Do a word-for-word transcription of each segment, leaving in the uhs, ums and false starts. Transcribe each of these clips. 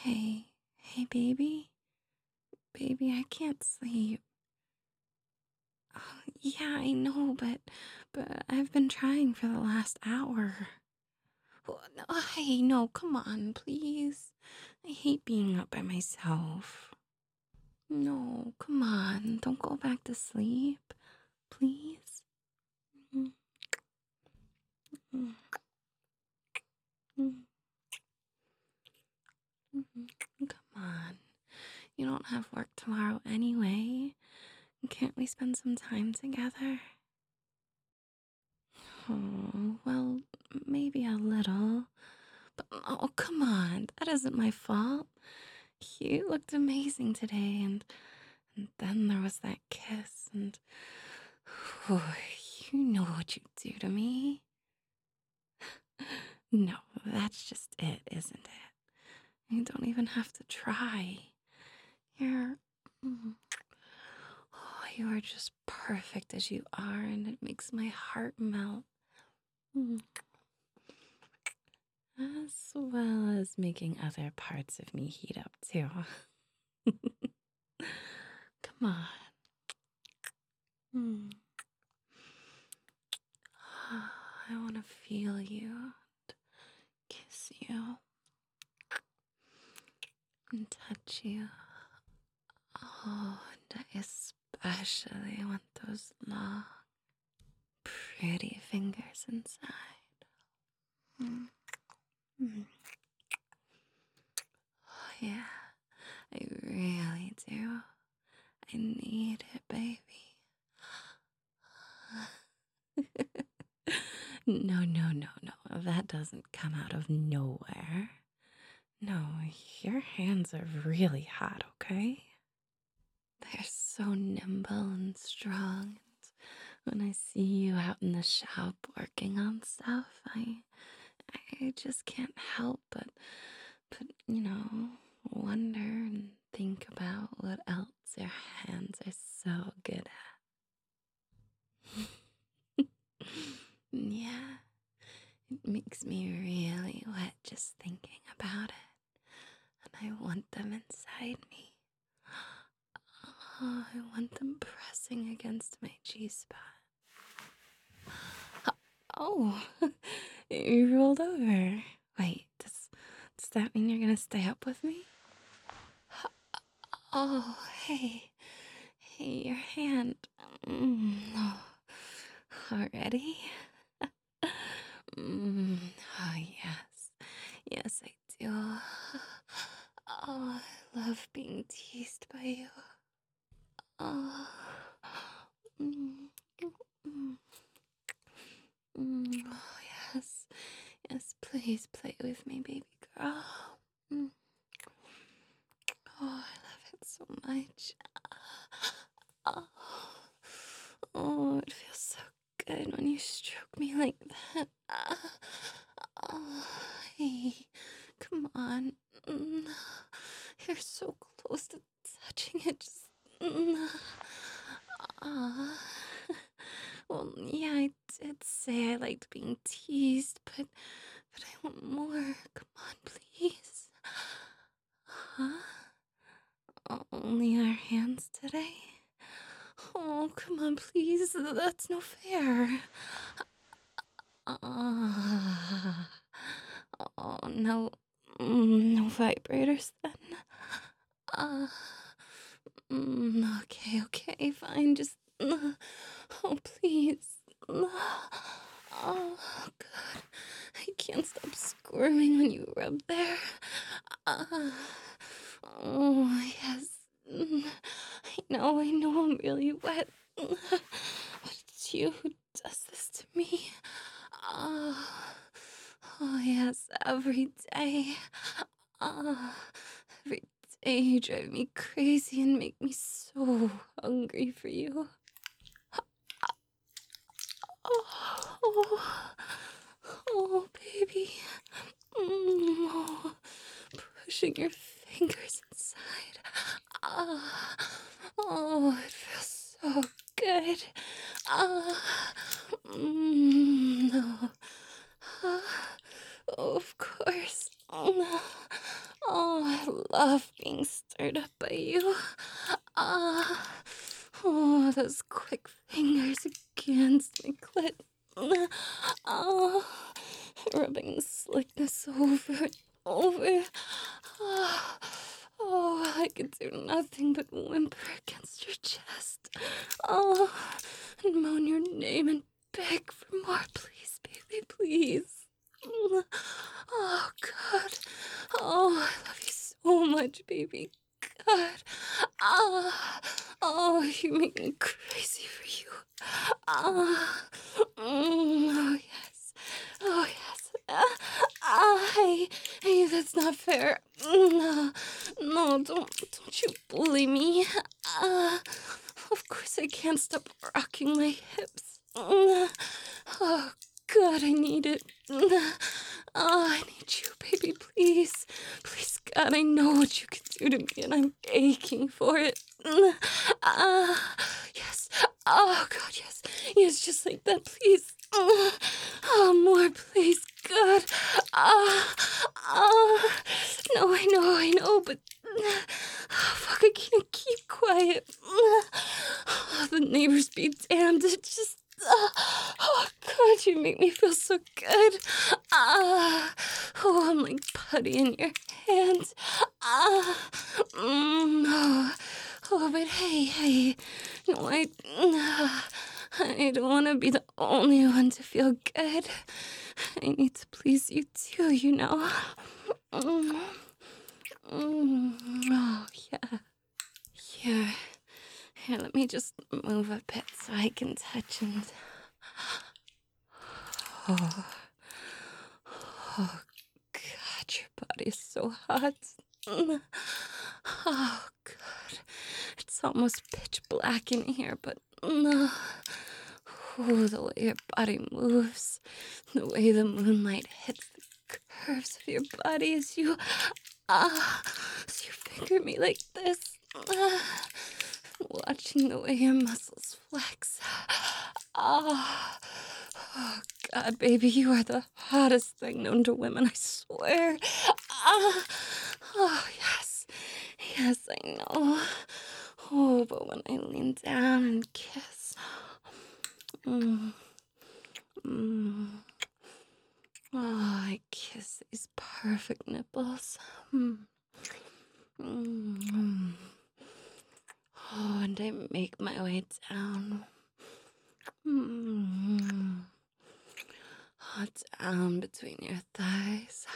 Hey, hey, baby. Baby, I can't sleep. Oh, yeah, I know, but but I've been trying for the last hour. Oh, no, hey, no, come on, please. I hate being up by myself. No, come on, don't go back to sleep, please. Mm, mm, mm, mm. Come on. You don't have work tomorrow anyway. Can't we spend some time together? Oh, well, maybe a little. But oh, come on. That isn't my fault. You looked amazing today, and, and then there was that kiss, and oh, you know what you do to me. No, that's just it, isn't it? You don't even have to try. You're. mm, Oh, you are just perfect as you are, and it makes my heart melt. Mm. As well as making other parts of me heat up, too. Come on. Mm. I want to feel you, kiss you, and touch you. Oh, and I especially want those long, pretty fingers inside. Mm. Mm. Oh, yeah, I really do. I need it, baby. No, no, no, no. That doesn't come out of nowhere. No, your hands are really hot, okay? They're so nimble and strong. And when I see you out in the shop working on stuff, I I just can't help but but you know, wonder and think about what else your hands are so good at. Yeah, it makes me really wet just thinking about it. And I want them inside me. Oh, I want them pressing against my G-spot. Oh, you rolled over. Wait, does, does that mean you're gonna stay up with me? Oh, hey. Hey, your hand. Mm, oh, already? Mm, oh, yes. Yes, I do. Oh, I love being teased by you. Oh, mm, mm, mm, oh, yes. Yes, please play with me, baby girl. Mm. Oh, I love it so much. Oh, oh, it feels so good when you stroke me like that. Oh, hey, come on. Mm. You're so close to touching it. Just. Mm. Ah. Well, yeah, I did say I liked being teased, but but I want more. Come on, please. Huh? Only our hands today? Oh, come on, please. That's no fair. Uh, oh, no. Mm, no vibrators then. Uh, mm, okay, okay, fine. Just. Uh, oh, please. Uh, oh, God. I can't stop squirming when you rub there. Uh, oh, yes. Mm, I know, I know I'm really wet. But it's you who does this to me. Oh, oh yes, every day. Oh, every day you drive me crazy and make me so hungry for you. Oh, oh, oh baby. Mm, oh, pushing your fingers inside. Ah, oh, it feels so good. Ah, mm, no. Ah, oh, of course. Oh, no. Oh, I love being stirred up by you. Ah, oh, those quick fingers against my clit. Oh, rubbing the slickness over and over. Oh, oh, I could do nothing but whimper against your chest. Oh, and moan your name and beg for more, please, baby, please. Oh, God. Oh, I love you so much, baby. God. Ah, oh, you make me crazy for you. Ah, mm, oh, yes. Oh, yes. Ah, ah, hey, hey, that's not fair. No, no, don't, don't you bully me. Ah, of course I can't stop rocking my hips. Mm, oh, God, I need it. Mm, oh, I need you, baby, please. Please, God, I know what you can do to me, and I'm aching for it. Mm, ah, yes. Oh, God, yes. Yes, just like that, please. Mm, oh, more, please, God. Ah, ah. No, I know, I know, but oh, fuck, I can't keep quiet. Oh, the neighbors be damned. It just. Uh, oh, God, you make me feel so good. Ah, oh, I'm like putty in your hands. Ah, mm, oh, oh, but hey, hey. No, I. Uh, I don't want to be the only one to feel good. I need to please you too, you know. Mm. Mm, oh, yeah. Here. Here, let me just move a bit so I can touch and... Oh. Oh, God, your body is so hot. Mm. Oh, God. It's almost pitch black in here, but... Mm. Oh, the way your body moves. The way the moonlight hits the curves of your body as you... Ah, as you finger me like this. Ah, watching the way your muscles flex. Ah, oh, God, baby, you are the hottest thing known to women, I swear. Ah, oh, yes, yes, I know. Oh, but when I lean down and kiss, mm, mm, oh, I kiss these perfect nipples. Mm. Mm. Oh, and I make my way down. Mm. Oh, down between your thighs.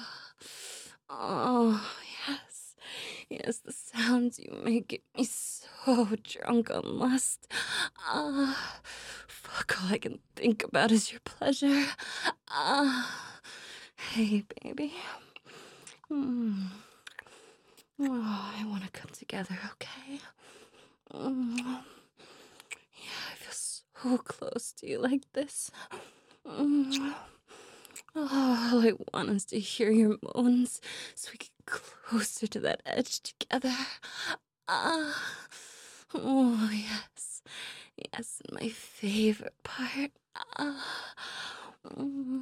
Oh, yes. Yes, the sounds you make get me so drunk on lust. Ah, fuck, all I can think about is your pleasure. Ah, hey, baby. Mm. Oh, I want to come together, okay? Mm. Yeah, I feel so close to you like this. Mm. Oh, all I want is to hear your moans so we get closer to that edge together. Ah, oh, yes. Yes, my favorite part. Ah, mm.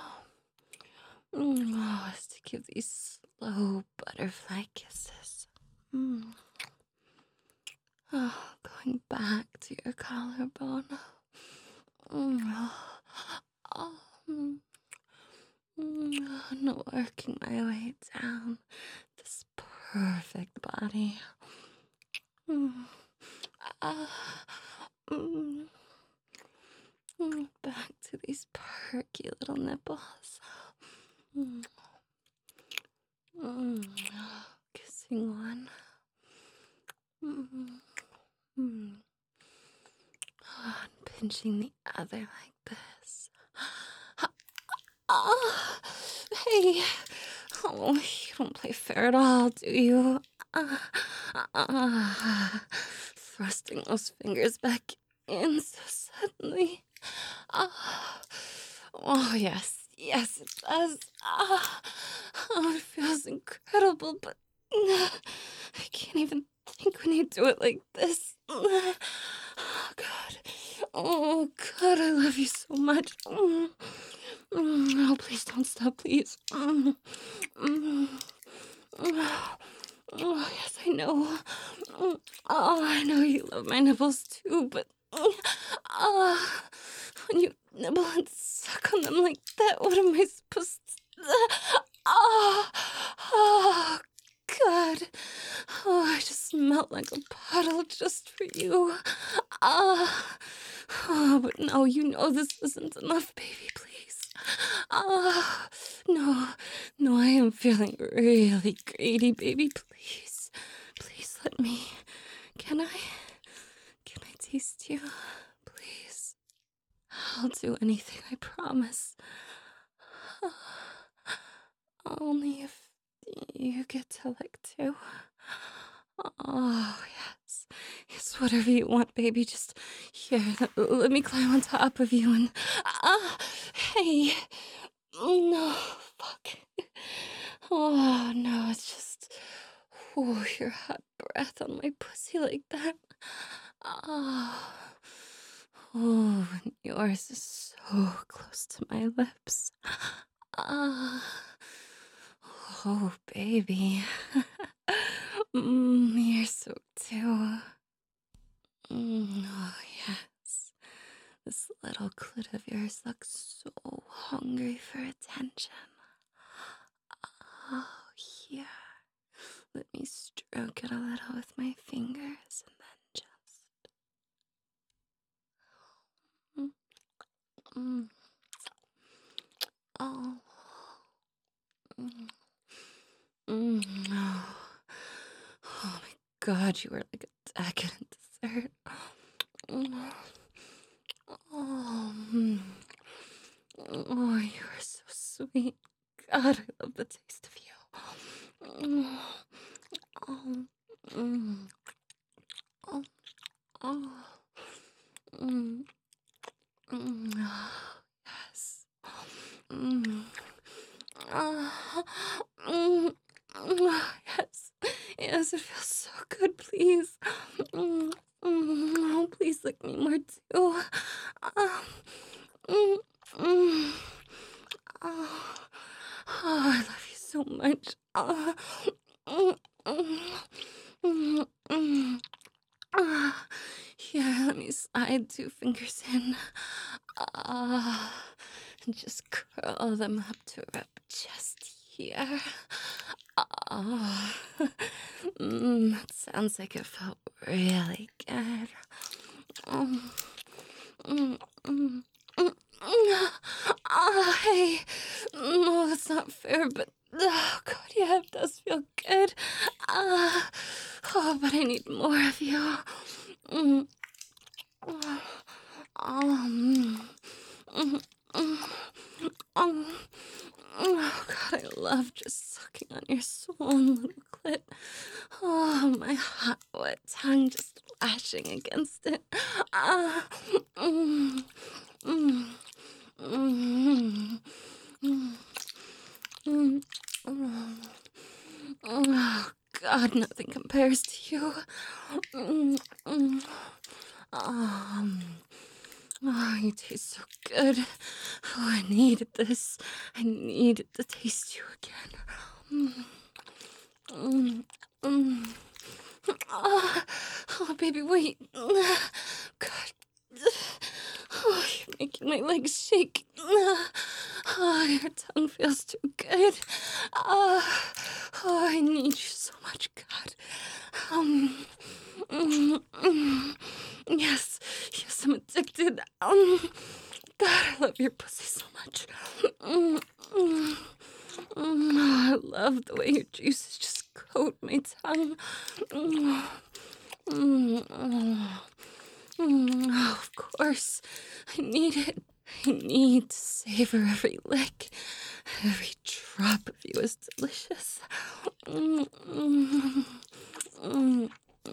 Mm. Oh, is to give these slow butterfly kisses. Mm. Oh, going back to your collarbone. Mm. Oh, mm. Mm. And working my way down this perfect body. Mm. Ah. Mm. Mm. Back to these perky little nipples. Mm. Mm. Kissing one. Mm. Mm. Oh, and pinching the other like this. Ah, hey. Oh, you don't play fair at all, do you? Ah, ah, thrusting those fingers back in so suddenly. Ah, oh, yes, yes, it does. Ah, oh, it feels incredible, but I can't even think when you do it like this. Oh, God. Oh, God, I love you so much. Mm. Mm. Oh, please don't stop, please. Mm. Mm. know. Mm, Oh, I know you love my nipples too, but mm, ah, when you nibble and suck on them like that, what am I supposed to? Ah, oh, God. Oh, I just melt like a puddle just for you. Ah, oh, but no, you know this isn't enough, baby, please. Ah, no, no, I am feeling really greedy, baby, please. Please let me. Can I? Can I taste you? Please. I'll do anything, I promise. Only if you get to lick too. Oh, yes. Yes, whatever you want, baby. Just here, let, let me climb on top of you and. Ah, hey. No, fuck. Oh, no, it's just. Oh, your hot breath on my pussy like that. Oh. Oh, and yours is so close to my lips. Ah. Oh, baby. mm, you're so too. Mm, oh, yes. This little clit of yours looks so hungry for attention. Oh, here. Let me stroke it a little with my fingers and then just. Mm, mm. Oh. Mm, mm, oh. Oh my God, you are like a decadent dessert. Mm. Oh, mm. Oh, you are so sweet. God, I love the taste of you. Mm. Oh, mm. Oh, oh. Mm. Mm. Yes. Mm. Ah. Mm. Mm. Yes. Yes, it feels so good, please. Mm. Mm. Oh, please lick me more too. Ah. Mm. Mm. Oh, oh, I love you so much. Oh, mm, mm, mm, mm. Ah, here, let me slide two fingers in. Ah, and just curl them up to rub just here. Ah, mm, that sounds like it felt really good. Mm, mm, mm. Mm, mm, Ah, hey. No, that's not fair, but oh God, yeah, it does feel good. Ah, oh, but I need more of you. Mm, oh, mm, mm, mm, mm. Oh God, I love just sucking on your swollen little clit. Oh, my hot, wet tongue just lashing against it. Ah, mm, mm. Mm, mm, mm, mm. Oh, God, nothing compares to you. Mm, mm. Um, oh, you taste so good. Oh, I needed this. I needed to taste you again. Mm, mm, mm. Oh, oh, baby, wait. God. Oh, you're making my legs shake. Oh, your tongue feels too good. Oh, oh, I need you so much, God. Um, mm, mm. Yes, yes, I'm addicted. Um, God, I love your pussy so much. Mm, mm, mm. Oh, I love the way your juices just coat my tongue. Mm, mm, mm. Mm, oh, of course. I need it. I need to savor every lick. Every drop of you is delicious. Mm, mm, mm,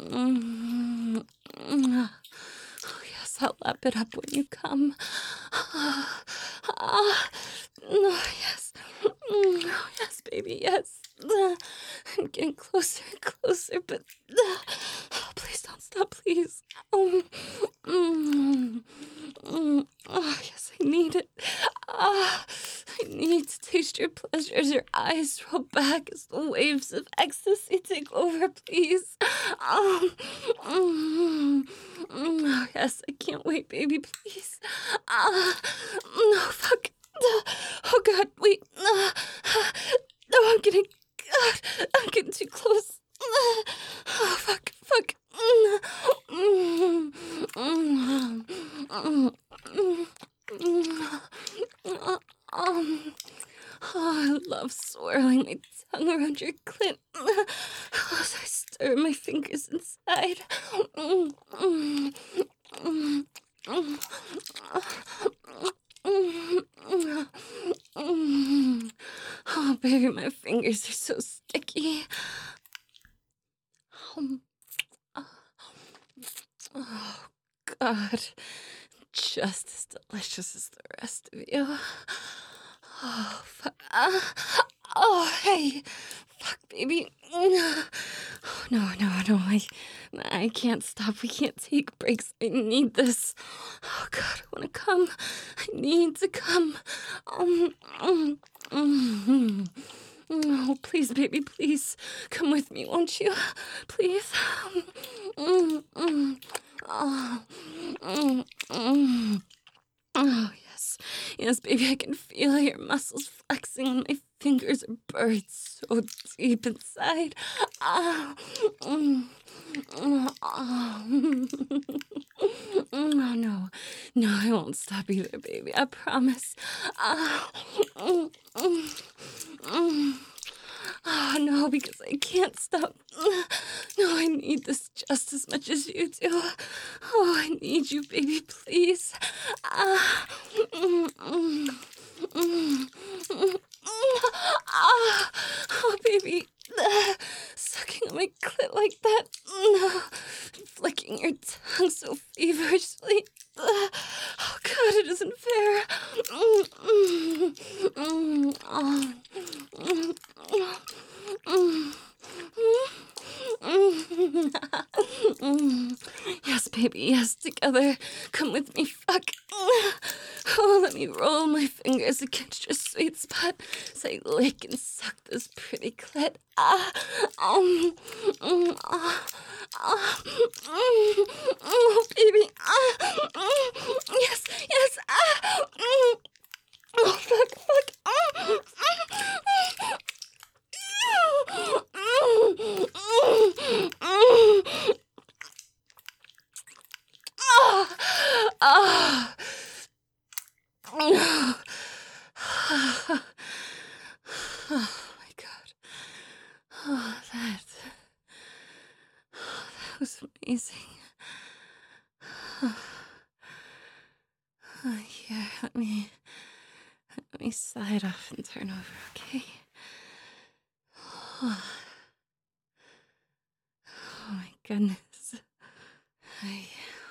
mm, mm. Oh, yes, I'll lap it up when you come. Ah, ah, oh, yes. Mm, oh, yes, baby, yes. Ah, I'm getting closer and closer, but ah, oh, please don't stop, please. Um, mm, mm, oh, yes, I need it. Ah, I need to taste your pleasures, your eyes roll back as the waves of ecstasy take over, please. Um, mm, mm, yes, I can't wait, baby, please. Ah, no, fuck. Oh, God, wait. Uh, no, I'm getting. God, I'm getting too close. Oh, fuck, fuck. Mm, mm, mm, mm, mm, mm. Uh, Um, oh, I love swirling my tongue around your clit as I stir my fingers inside. Mm, mm, mm, mm, mm, mm, mm. Oh, baby, my fingers are so sticky. Um, uh, oh, God. Just as delicious as the rest of you. Oh, fuck. Uh, oh, hey. Fuck, baby. Oh, no, no, no. I, I can't stop. We can't take breaks. I need this. Oh, God, I want to come. I need to come. Um, um, um, Oh, please, baby, please. Come with me, won't you? Please. Mm, mm. Oh, mm, mm. Oh, yes. Yes, baby, I can feel your muscles flexing and my fingers are buried so deep inside. Ah, mm, mm, ah. Oh, no. No, I won't stop either, baby. I promise. Ah, mm, mm, mm. Oh, no, because I can't stop. No, I need this just as much as you do. Oh, I need you, baby, please. Ah, mm, mm, mm, mm, mm. Ah, oh, baby. Ah, sucking on my clit like that. No, flicking your tongue so feverishly. Ah, oh, God, it isn't fair. Mm, mm, mm, oh, mm, mm, mm, mm. Yes, baby, yes, together. Come with me, fuck. Oh, let me roll my fingers against your sweet spot as I lick and suck this pretty clit. Ah, um, mm, ah, ah, mm, oh, baby. Ah, mm, yes, yes, ah, mm, oh, fuck, fuck. Ah, ah, Ah! Oh my God. Oh, that. Oh, that was amazing. Oh, here, let me. Let me slide off and turn over, okay? Oh, oh my goodness. I.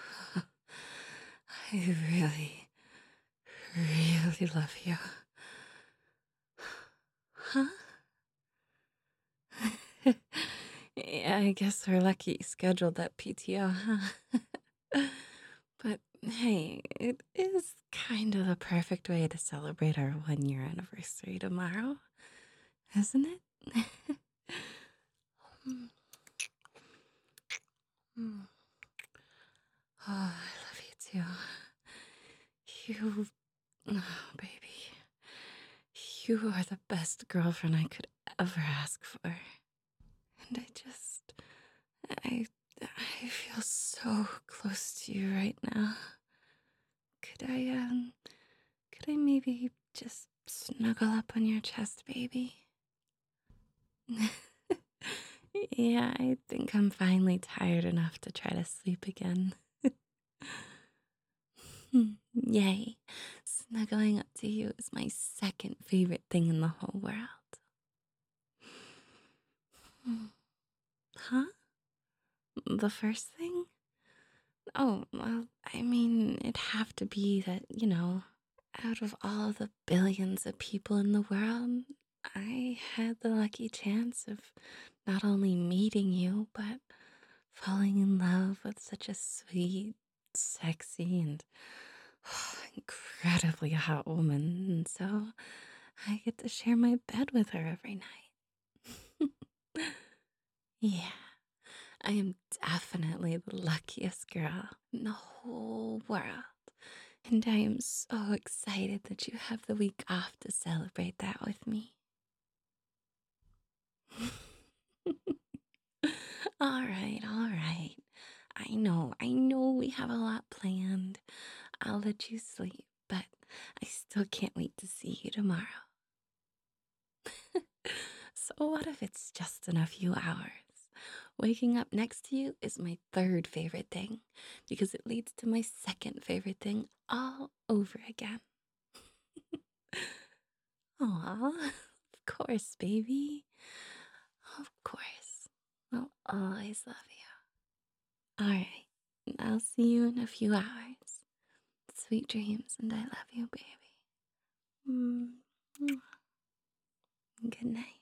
I really, really love you. Huh? Yeah, I guess we're lucky you scheduled that P T O, huh? But hey, it is kind of the perfect way to celebrate our one year anniversary tomorrow, isn't it? Mm, mm. Oh, I love you too. You, oh, baby, you are the best girlfriend I could ever ask for. And I just, I, I feel so close to you right now. Could I, um, could I maybe just snuggle up on your chest, baby? Yeah, I think I'm finally tired enough to try to sleep again. Yay. Snuggling up to you is my second favorite thing in the whole world. Huh? The first thing? Oh, well, I mean, it'd have to be that, you know, out of all the billions of people in the world, I had the lucky chance of not only meeting you, but falling in love with such a sweet, sexy, and incredibly hot woman. And so I get to share my bed with her every night. Yeah, I am definitely the luckiest girl in the whole world. And I am so excited that you have the week off to celebrate that with me. All right, all right. I know, I know we have a lot planned. I'll let you sleep, but I still can't wait to see you tomorrow. So, what if it's just in a few hours? Waking up next to you is my third favorite thing because it leads to my second favorite thing all over again. Aw, of course, baby. Of course. I'll always love you. All right, I'll see you in a few hours. Sweet dreams, and I love you, baby. Mm. Good night.